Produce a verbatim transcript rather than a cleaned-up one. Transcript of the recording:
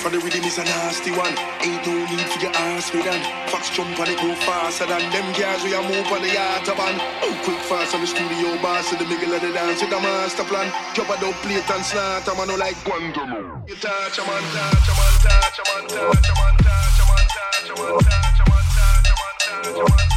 For the rhythm is a nasty one. Ain't no need for your ass with them. Fox jump on it go faster than them guys we a move on the autobahn. Oh, quick fast on the studio boss in the middle of the dance with the master plan. Drop a dope plate and snort a man who like Guantanamo. You touch a man, touch a man, touch a man, touch a man, touch a man, touch a man, touch a man, touch a man, touch a man, touch a man.